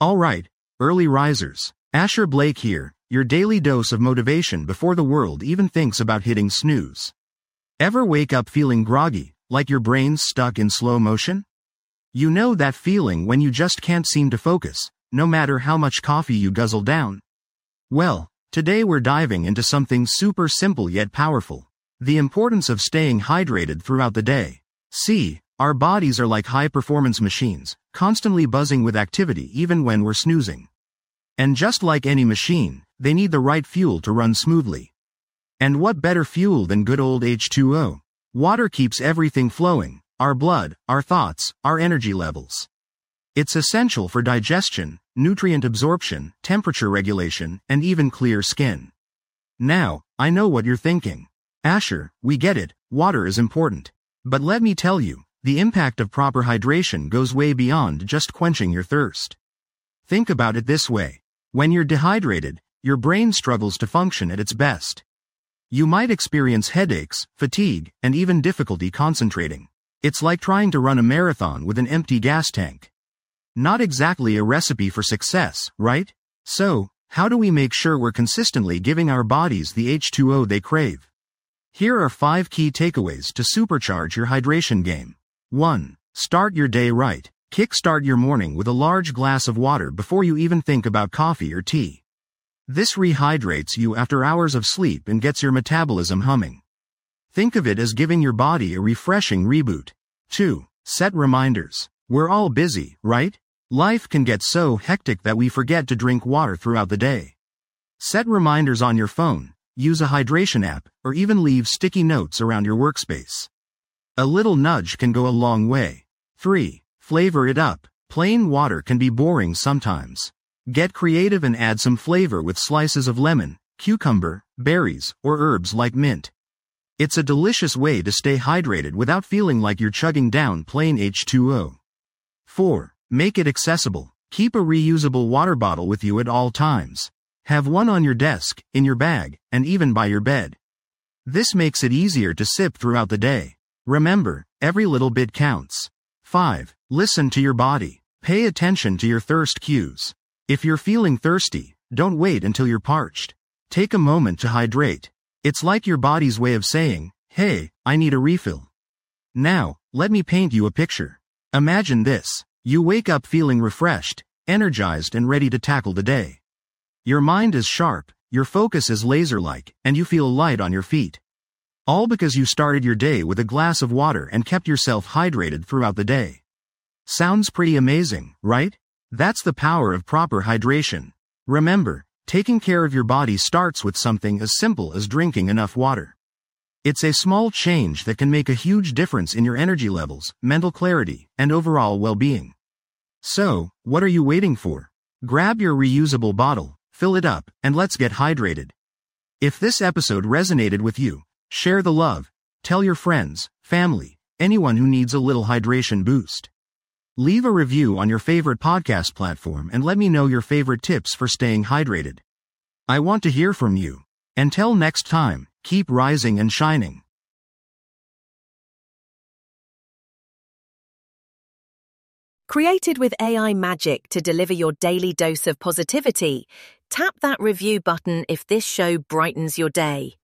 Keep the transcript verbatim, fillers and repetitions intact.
Alright, early risers. Asher Blake here, your daily dose of motivation before the world even thinks about hitting snooze. Ever wake up feeling groggy, like your brain's stuck in slow motion? You know that feeling when you just can't seem to focus, no matter how much coffee you guzzle down? Well, today we're diving into something super simple yet powerful. The importance of staying hydrated throughout the day. See, our bodies are like high-performance machines, constantly buzzing with activity even when we're snoozing. And just like any machine, they need the right fuel to run smoothly. And what better fuel than good old H two O? Water keeps everything flowing, our blood, our thoughts, our energy levels. It's essential for digestion, nutrient absorption, temperature regulation, and even clear skin. Now, I know what you're thinking. Asher, we get it, water is important. But let me tell you, the impact of proper hydration goes way beyond just quenching your thirst. Think about it this way. When you're dehydrated, your brain struggles to function at its best. You might experience headaches, fatigue, and even difficulty concentrating. It's like trying to run a marathon with an empty gas tank. Not exactly a recipe for success, right? So, how do we make sure we're consistently giving our bodies the H two O they crave? Here are five key takeaways to supercharge your hydration game. one. Start your day right. Kickstart your morning with a large glass of water before you even think about coffee or tea. This rehydrates you after hours of sleep and gets your metabolism humming. Think of it as giving your body a refreshing reboot. two. Set reminders. We're all busy, right? Life can get so hectic that we forget to drink water throughout the day. Set reminders on your phone, use a hydration app, or even leave sticky notes around your workspace. A little nudge can go a long way. three. Flavor it up. Plain water can be boring sometimes. Get creative and add some flavor with slices of lemon, cucumber, berries, or herbs like mint. It's a delicious way to stay hydrated without feeling like you're chugging down plain H two O. four. Make it accessible. Keep a reusable water bottle with you at all times. Have one on your desk, in your bag, and even by your bed. This makes it easier to sip throughout the day. Remember, every little bit counts. five. Listen to your body. Pay attention to your thirst cues. If you're feeling thirsty, don't wait until you're parched. Take a moment to hydrate. It's like your body's way of saying, hey, I need a refill. Now, let me paint you a picture. Imagine this. You wake up feeling refreshed, energized, and ready to tackle the day. Your mind is sharp, your focus is laser-like, and you feel light on your feet. All because you started your day with a glass of water and kept yourself hydrated throughout the day. Sounds pretty amazing, right? That's the power of proper hydration. Remember, taking care of your body starts with something as simple as drinking enough water. It's a small change that can make a huge difference in your energy levels, mental clarity, and overall well-being. So, what are you waiting for? Grab your reusable bottle, fill it up, and let's get hydrated. If this episode resonated with you, share the love, tell your friends, family, anyone who needs a little hydration boost. Leave a review on your favorite podcast platform and let me know your favorite tips for staying hydrated. I want to hear from you. Until next time, keep rising and shining. Created with A I magic to deliver your daily dose of positivity, tap that review button if this show brightens your day.